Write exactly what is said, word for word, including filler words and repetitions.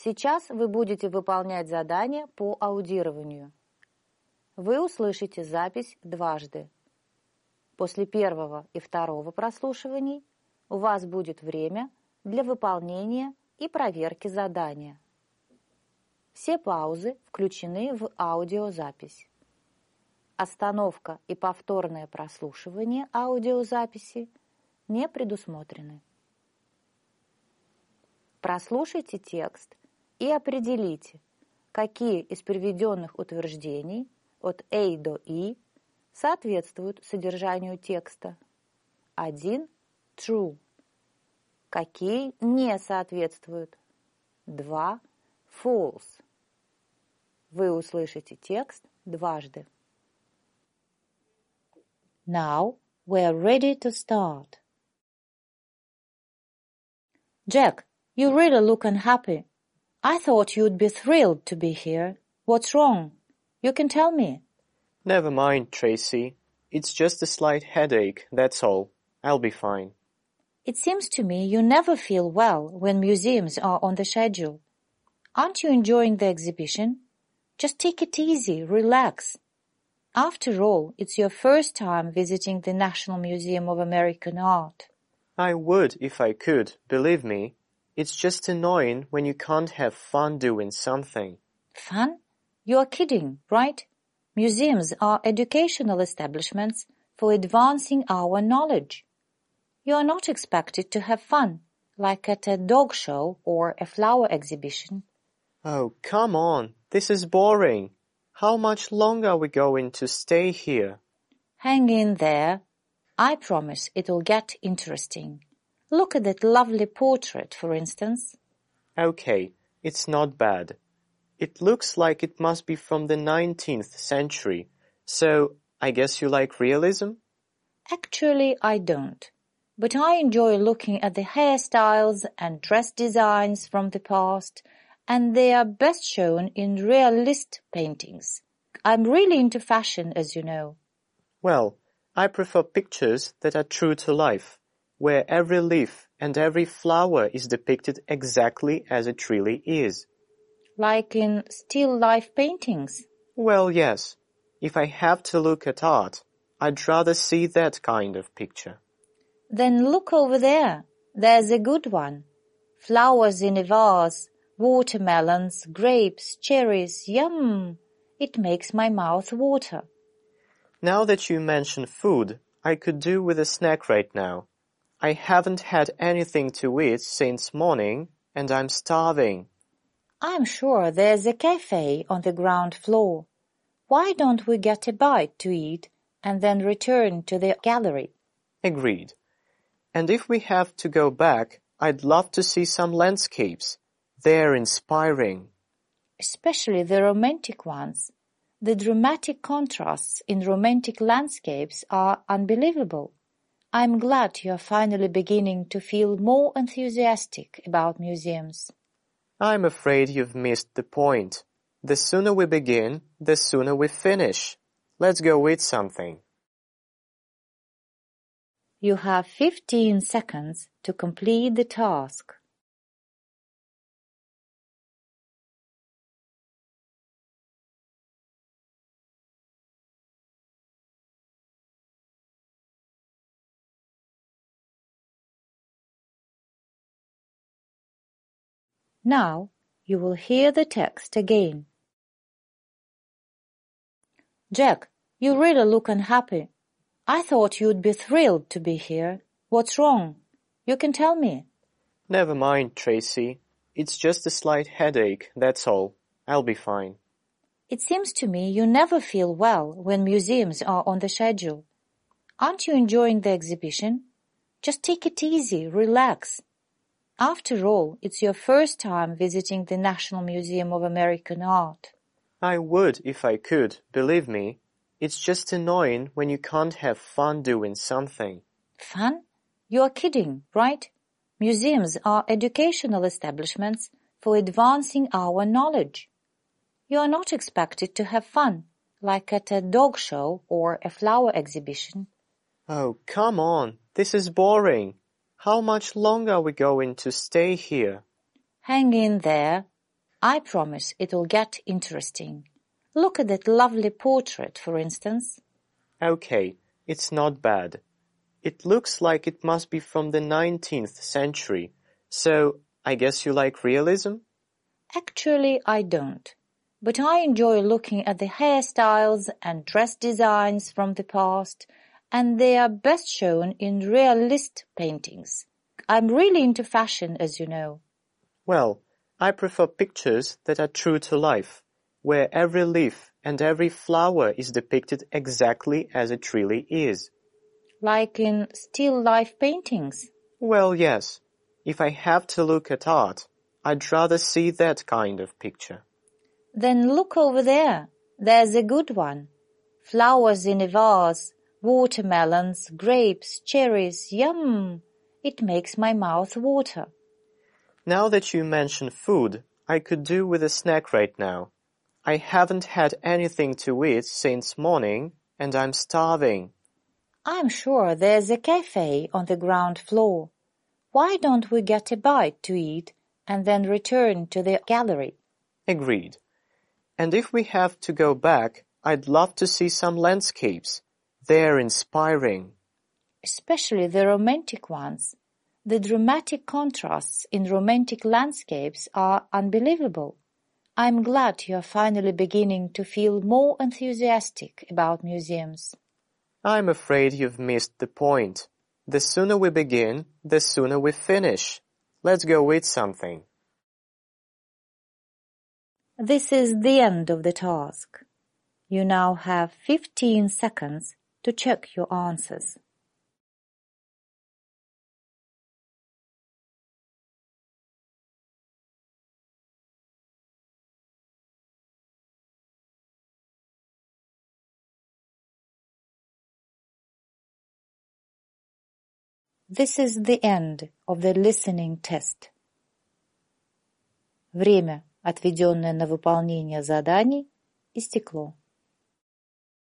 Сейчас вы будете выполнять задание по аудированию. Вы услышите запись дважды. После первого и второго прослушиваний у вас будет время для выполнения и проверки задания. Все паузы включены в аудиозапись. Остановка и повторное прослушивание аудиозаписи не предусмотрены. Прослушайте текст и определите, какие из приведенных утверждений от A до I соответствуют содержанию текста. один – true. Какие не соответствуют. два – false. Вы услышите текст дважды. Now we are ready to start. Jack, you really look unhappy. I thought you'd be thrilled to be here. What's wrong? You can tell me. Never mind, Tracy. It's just a slight headache, that's all. I'll be fine. It seems to me you never feel well when museums are on the schedule. Aren't you enjoying the exhibition? Just take it easy, relax. After all, it's your first time visiting the National Museum of American Art. I would if I could, believe me. It's just annoying when you can't have fun doing something. Fun? You are kidding, right? Museums are educational establishments for advancing our knowledge. You are not expected to have fun, like at a dog show or a flower exhibition. Oh, come on. This is boring. How much longer are we going to stay here? Hang in there. I promise it'll get interesting. Look at that lovely portrait, for instance. Okay, it's not bad. It looks like it must be from the nineteenth century. So, I guess you like realism? Actually, I don't. But I enjoy looking at the hairstyles and dress designs from the past, and they are best shown in realist paintings. I'm really into fashion, as you know. Well, I prefer pictures that are true to life, where every leaf and every flower is depicted exactly as it really is. Like in still life paintings? Well, yes. If I have to look at art, I'd rather see that kind of picture. Then look over there. There's a good one. Flowers in a vase, watermelons, grapes, cherries, yum! It makes my mouth water. Now that you mention food, I could do with a snack right now. I haven't had anything to eat since morning, and I'm starving. I'm sure there's a cafe on the ground floor. Why don't we get a bite to eat and then return to the gallery? Agreed. And if we have to go back, I'd love to see some landscapes. They're inspiring. Especially the romantic ones. The dramatic contrasts in romantic landscapes are unbelievable. I'm glad you're finally beginning to feel more enthusiastic about museums. I'm afraid you've missed the point. The sooner we begin, the sooner we finish. Let's go eat something. You have fifteen seconds to complete the task. Now you will hear the text again. Jack, you really look unhappy. I thought you'd be thrilled to be here. What's wrong? You can tell me. Never mind, Tracy. It's just a slight headache, that's all. I'll be fine. It seems to me you never feel well when museums are on the schedule. Aren't you enjoying the exhibition? Just take it easy, relax. After all, it's your first time visiting the National Museum of American Art. I would if I could, believe me. It's just annoying when you can't have fun doing something. Fun? You are kidding, right? Museums are educational establishments for advancing our knowledge. You are not expected to have fun, like at a dog show or a flower exhibition. Oh, come on. This is boring. How much longer are we going to stay here? Hang in there. I promise it'll get interesting. Look at that lovely portrait, for instance. Okay, it's not bad. It looks like it must be from the nineteenth century, so I guess you like realism? Actually, I don't. But I enjoy looking at the hairstyles and dress designs from the past, and they are best shown in realist paintings. I'm really into fashion, as you know. Well, I prefer pictures that are true to life, where every leaf and every flower is depicted exactly as it really is. Like in still life paintings? Well, yes. If I have to look at art, I'd rather see that kind of picture. Then look over there. There's a good one. Flowers in a vase, watermelons, grapes, cherries, yum! It makes my mouth water. Now that you mention food, I could do with a snack right now. I haven't had anything to eat since morning, and I'm starving. I'm sure there's a cafe on the ground floor. Why don't we get a bite to eat and then return to the gallery? Agreed. And if we have to go back, I'd love to see some landscapes. They're inspiring. Especially the romantic ones. The dramatic contrasts in romantic landscapes are unbelievable. I'm glad you're finally beginning to feel more enthusiastic about museums. I'm afraid you've missed the point. The sooner we begin, the sooner we finish. Let's go eat something. This is the end of the task. You now have fifteen seconds to check your answers. This is the end of the listening test. Время, отведенное на выполнение заданий, истекло.